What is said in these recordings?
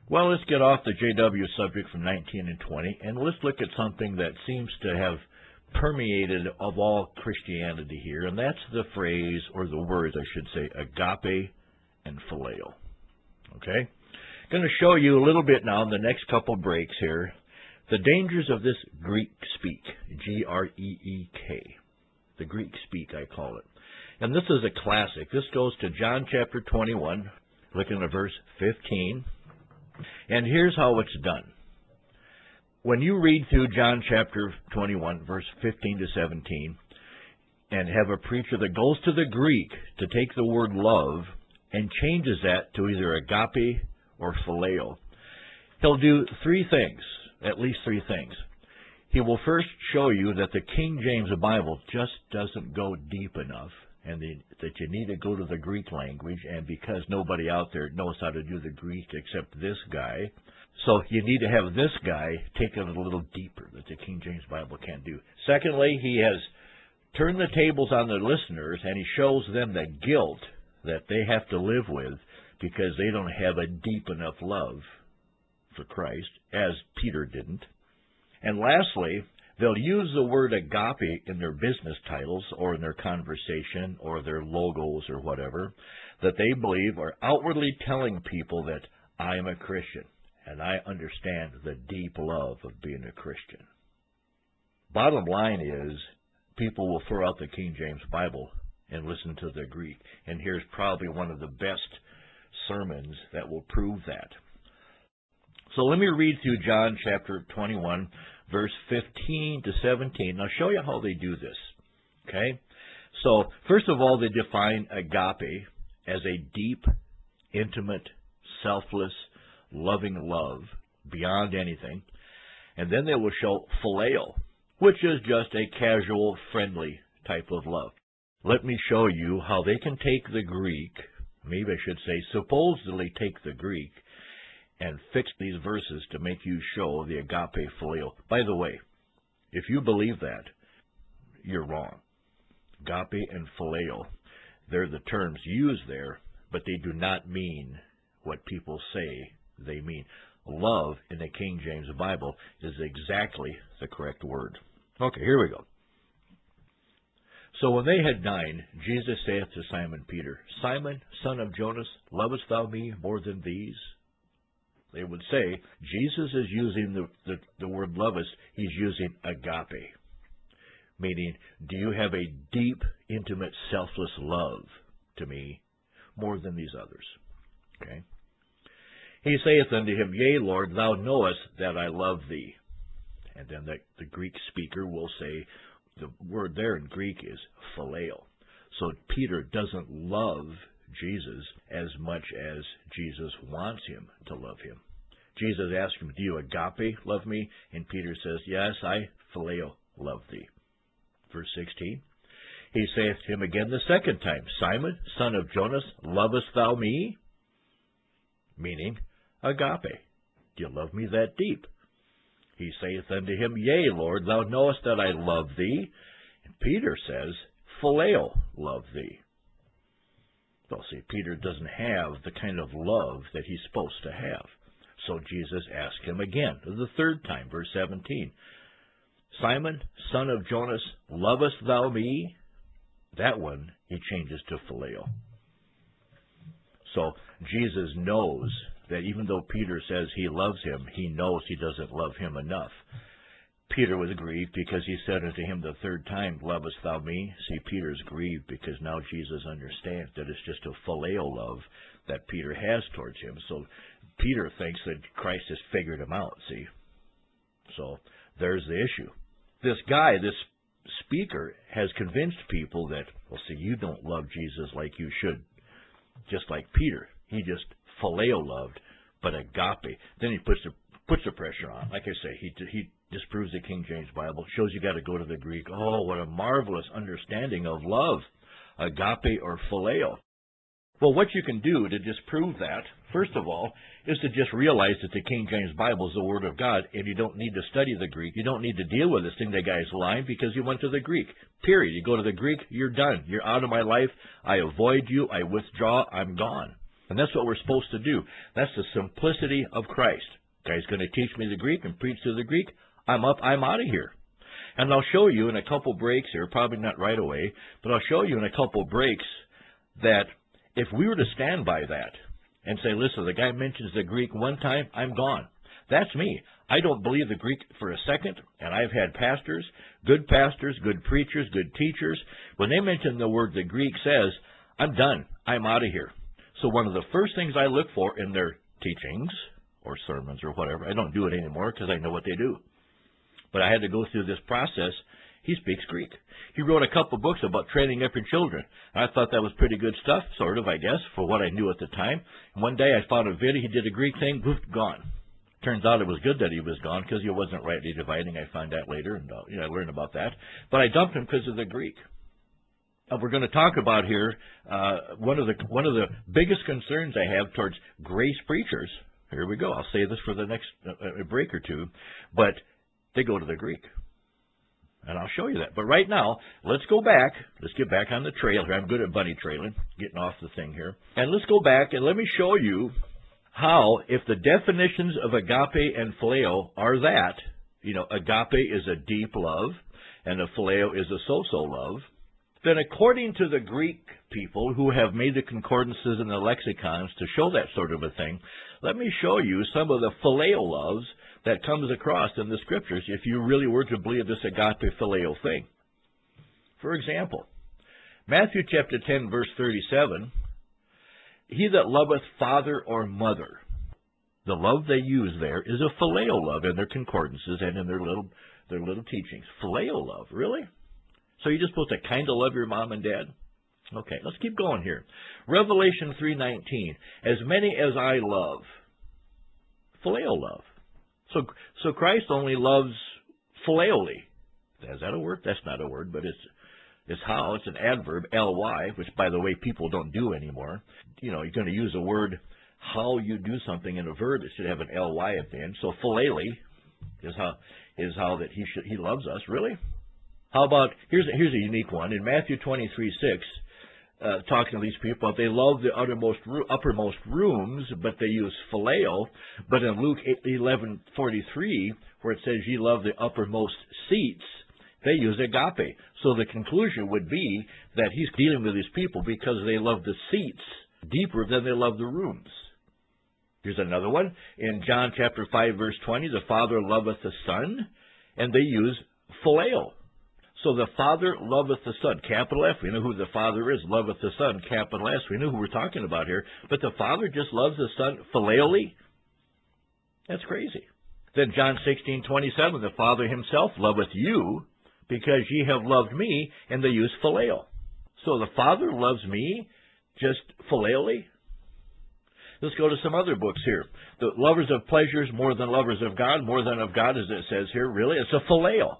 Well, let's get off the JW subject from 19 and 20, and let's look at something that seems to have permeated of all Christianity here, and that's the phrase, or the words, I should say, agape and phileo. Okay? Going to show you a little bit now in the next couple breaks here, the dangers of this Greek speak, G-R-E-E-K. The Greek speak, I call it. And this is a classic. This goes to John chapter 21, looking at verse 15. And here's how it's done. When you read through John chapter 21, verse 15 to 17, and have a preacher that goes to the Greek to take the word love and changes that to either agape or phileo, he'll do three things, at least three things. He will first show you that the King James Bible just doesn't go deep enough, and that you need to go to the Greek language, and because nobody out there knows how to do the Greek except this guy, so you need to have this guy take it a little deeper that the King James Bible can't do. Secondly, he has turned the tables on the listeners, and he shows them the guilt that they have to live with because they don't have a deep enough love for Christ, as Peter didn't. And lastly, they'll use the word agape in their business titles or in their conversation or their logos or whatever that they believe are outwardly telling people that I am a Christian and I understand the deep love of being a Christian. Bottom line is, people will throw out the King James Bible and listen to the Greek. And here's probably one of the best sermons that will prove that. So let me read through John chapter 21, verse 15 to 17. I'll show you how they do this. Okay? So, first of all, they define agape as a deep, intimate, selfless, loving love beyond anything. And then they will show phileo, which is just a casual, friendly type of love. Let me show you how they can take the Greek, maybe I should say supposedly take the Greek, and fix these verses to make you show the agape phileo. By the way, if you believe that, you're wrong. Agape and phileo, they're the terms used there, but they do not mean what people say they mean. Love in the King James Bible is exactly the correct word. Okay, here we go. So when they had dined, Jesus saith to Simon Peter, Simon, son of Jonas, lovest thou me more than these? They would say, Jesus is using the word lovest, he's using agape. Meaning, do you have a deep, intimate, selfless love to me more than these others? Okay. He saith unto him, Yea, Lord, thou knowest that I love thee. And then the Greek speaker will say, the word there in Greek is phileo. So Peter doesn't love Jesus as much as Jesus wants him to love him. Jesus asked him, do you agape love me? And Peter says, yes, I phileo love thee. Verse 16, he saith to him again the second time, Simon, son of Jonas, lovest thou me? Meaning, agape. Do you love me that deep? He saith unto him, Yea, Lord, thou knowest that I love thee. And Peter says, phileo love thee. Well, see, Peter doesn't have the kind of love that he's supposed to have. So Jesus asked him again, the third time, verse 17, Simon, son of Jonas, lovest thou me? That one, he changes to phileo. So Jesus knows that even though Peter says he loves him, he knows he doesn't love him enough. Peter was grieved because he said unto him the third time, lovest thou me? See, Peter's grieved because now Jesus understands that it's just a phileo love that Peter has towards him. So Peter thinks that Christ has figured him out, see. So there's the issue. This guy, this speaker, has convinced people that, well, see, you don't love Jesus like you should. Just like Peter. He just phileo loved, but agape. Then he puts the pressure on. Like I say, he disproves the King James Bible, shows you got to go to the Greek. Oh, what a marvelous understanding of love, agape or phileo. Well, what you can do to disprove that, first of all, is to just realize that the King James Bible is the Word of God, and you don't need to study the Greek. You don't need to deal with this thing, the guy's lying, because you went to the Greek. Period. You go to the Greek, you're done. You're out of my life. I avoid you. I withdraw. I'm gone. And that's what we're supposed to do. That's the simplicity of Christ. Guy's going to teach me the Greek and preach to the Greek. I'm up, I'm out of here. And I'll show you in a couple breaks here, probably not right away, but I'll show you in a couple breaks that if we were to stand by that and say, listen, the guy mentions the Greek one time, I'm gone. That's me. I don't believe the Greek for a second, and I've had pastors, good preachers, good teachers. When they mention the word the Greek says, I'm done. I'm out of here. So one of the first things I look for in their teachings or sermons or whatever, I don't do it anymore because I know what they do. But I had to go through this process. He speaks Greek. He wrote a couple books about training up your children. I thought that was pretty good stuff, sort of, I guess, for what I knew at the time. And one day I found a video. He did a Greek thing, poof, gone. Turns out it was good that he was gone because he wasn't rightly dividing. I found out later, and I learned about that. But I dumped him because of the Greek. We're going to talk about here one of the biggest concerns I have towards grace preachers. Here we go. I'll say this for the next break or two, but they go to the Greek. And I'll show you that. But right now, let's go back. Let's get back on the trail here. I'm good at bunny trailing, getting off the thing here. And let's go back and let me show you how, if the definitions of agape and phileo are that, agape is a deep love and a phileo is a so-so love, then according to the Greek people who have made the concordances and the lexicons to show that sort of a thing, let me show you some of the phileo loves that comes across in the Scriptures if you really were to believe this agape phileo thing. For example, Matthew chapter 10, verse 37, he that loveth father or mother, the love they use there is a phileo love in their concordances and in their little teachings. Phileo love, really? So you're just supposed to kind of love your mom and dad? Okay, let's keep going here. Revelation 3:19, as many as I love, phileo love. So Christ only loves phileoli. Is that a word? That's not a word, but it's how. It's an adverb, ly, which, by the way, people don't do anymore. You're going to use a word, how you do something in a verb, it should have an ly at the end. So phileli is how that he loves us. Really? How about, here's a unique one. In Matthew 23:6, talking to these people, they love the uppermost rooms, but they use phileo. But in Luke 11:43, where it says ye love the uppermost seats, they use agape. So the conclusion would be that he's dealing with these people because they love the seats deeper than they love the rooms. Here's another one. In John chapter 5, verse 20, the Father loveth the Son, and they use phileo. So the Father loveth the Son, capital F. We know who the Father is, loveth the Son, capital S. We know who we're talking about here. But the Father just loves the Son, phileoli? That's crazy. Then John 16:27, the Father himself loveth you, because ye have loved me, and they use phileo. So the Father loves me, just phileoli? Let's go to some other books here. The lovers of pleasures more than lovers of God, more than of God, as it says here, really, it's a phileo.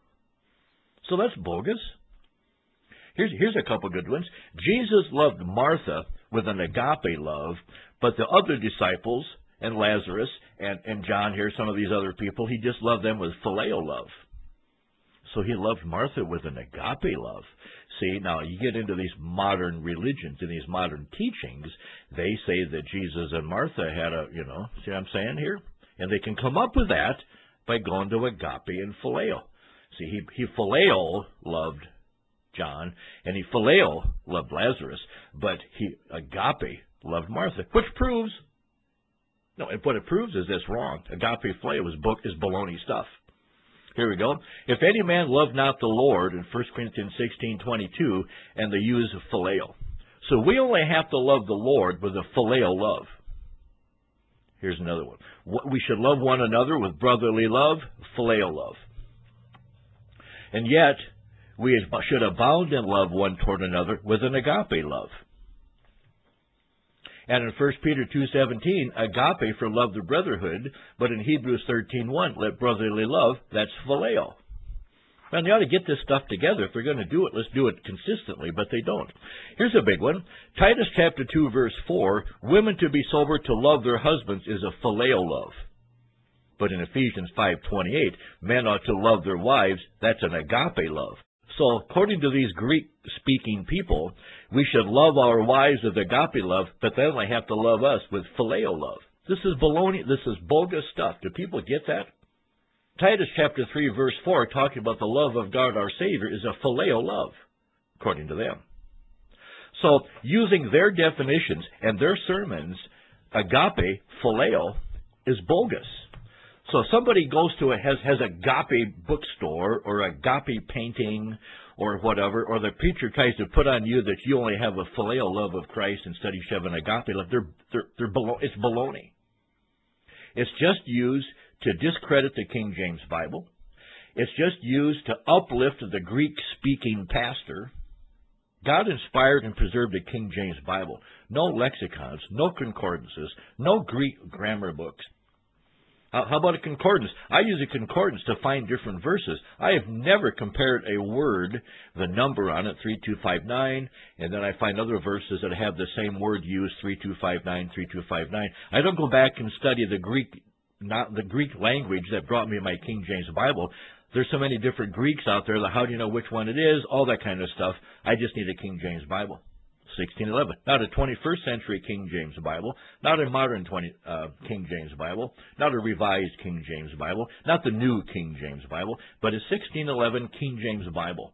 So that's bogus. Here's a couple good ones. Jesus loved Martha with an agape love, but the other disciples, and Lazarus, and John here, some of these other people, he just loved them with phileo love. So he loved Martha with an agape love. See, now you get into these modern religions and these modern teachings, they say that Jesus and Martha had see what I'm saying here? And they can come up with that by going to agape and phileo. See, he phileo loved John, and he phileo loved Lazarus, but he agape loved Martha, which proves, no, and what it proves is this wrong. Agape phileo is baloney stuff. Here we go. If any man love not the Lord, in 1 Corinthians 16:22, and they use phileo. So we only have to love the Lord with a phileo love. Here's another one. We should love one another with brotherly love, phileo love. And yet, we should abound in love one toward another with an agape love. And in 1 Peter 2:17, agape for love the brotherhood, but in Hebrews 13:1, let brotherly love, that's phileo. And they ought to get this stuff together. If they're going to do it, let's do it consistently, but they don't. Here's a big one. Titus chapter 2, verse 4, women to be sober to love their husbands is a phileo love. But in Ephesians 5:28, men ought to love their wives, that's an agape love. So, according to these Greek-speaking people, we should love our wives with agape love, but then they have to love us with phileo love. This is baloney. This is bogus stuff. Do people get that? Titus chapter 3, verse 4, talking about the love of God our Savior, is a phileo love, according to them. So, using their definitions and their sermons, agape, phileo, is bogus. So if somebody goes to has agape bookstore or agape painting or whatever, or the preacher tries to put on you that you only have a phileo love of Christ instead you should have an agape love, it's baloney. It's just used to discredit the King James Bible. It's just used to uplift the Greek-speaking pastor. God inspired and preserved the King James Bible. No lexicons, no concordances, no Greek grammar books. How about a concordance? I use a concordance to find different verses. I have never compared a word, the number on it, 3259, and then I find other verses that have the same word used, 3259, 3259. I don't go back and study the Greek language that brought me my King James Bible. There's so many different Greeks out there, how do you know which one it is, all that kind of stuff. I just need a King James Bible. 1611. Not a 21st century King James Bible, not a modern King James Bible, not a revised King James Bible, not the new King James Bible, but a 1611 King James Bible.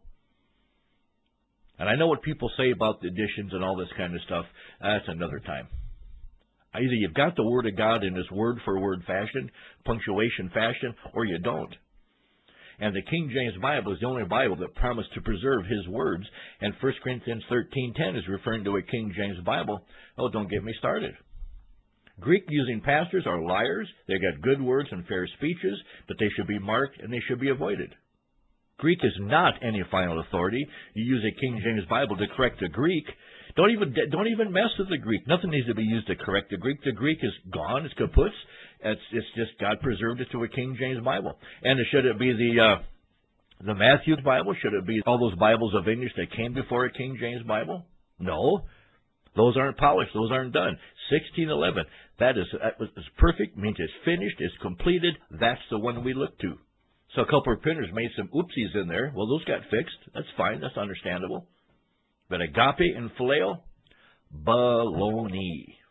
And I know what people say about the editions and all this kind of stuff. That's another time. Either you've got the Word of God in His word-for-word fashion, punctuation fashion, or you don't. And the King James Bible is the only Bible that promised to preserve His words. And 1 Corinthians 13:10 is referring to a King James Bible. Oh, don't get me started. Greek-using pastors are liars. They got good words and fair speeches, but they should be marked and they should be avoided. Greek is not any final authority. You use a King James Bible to correct the Greek. Don't even mess with the Greek. Nothing needs to be used to correct the Greek. The Greek is gone. It's kaput. It's just God preserved it to a King James Bible. And should it be the Matthew Bible? Should it be all those Bibles of English that came before a King James Bible? No. Those aren't polished. Those aren't done. 1611. That is perfect. Means it's finished. It's completed. That's the one we look to. So a couple of printers made some oopsies in there. Well, those got fixed. That's fine. That's understandable. But agape and phileo, baloney.